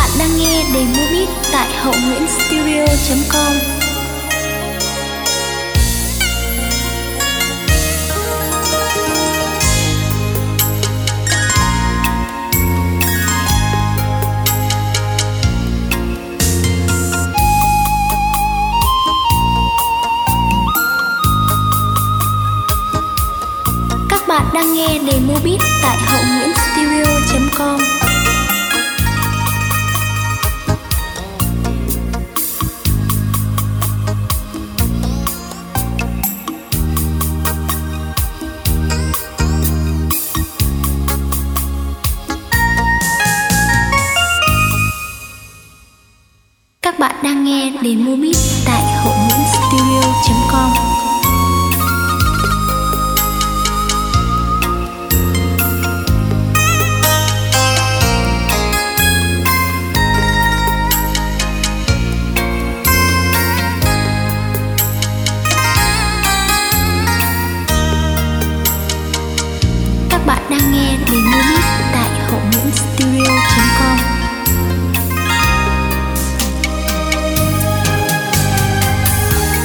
bạn đang nghe Demo Beat tại hậu-nguyễn-studio.com. Các bạn đang nghe Demo Beat tại hậu-nguyễn-studio.com. Các bạn đang nghe Demo Beat tại